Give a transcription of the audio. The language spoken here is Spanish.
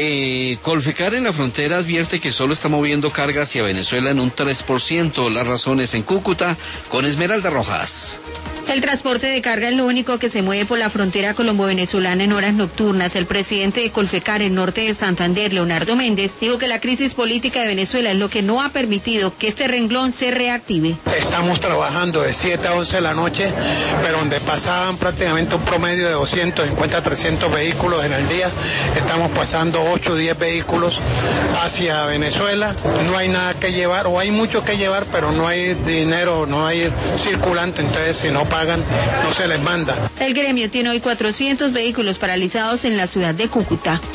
Colfecar en la frontera advierte que solo está moviendo carga hacia Venezuela en un 3%. Las razones en Cúcuta con Esmeralda Rojas. El transporte de carga es lo único que se mueve por la frontera colombo-venezolana en horas nocturnas. El presidente de Colfecar en norte de Santander, Leonardo Méndez, dijo que la crisis política de Venezuela es lo que no ha permitido que este renglón se reactive. Estamos trabajando de 7 a 11 de la noche, pero donde pasaban prácticamente un promedio de 250 a 300 vehículos en el día, estamos pasando 8 o 10 vehículos hacia Venezuela. No hay nada que llevar, o hay mucho que llevar, pero no hay dinero, no hay circulante, entonces si no pagan, no se les manda. El gremio tiene hoy 400 vehículos paralizados en la ciudad de Cúcuta.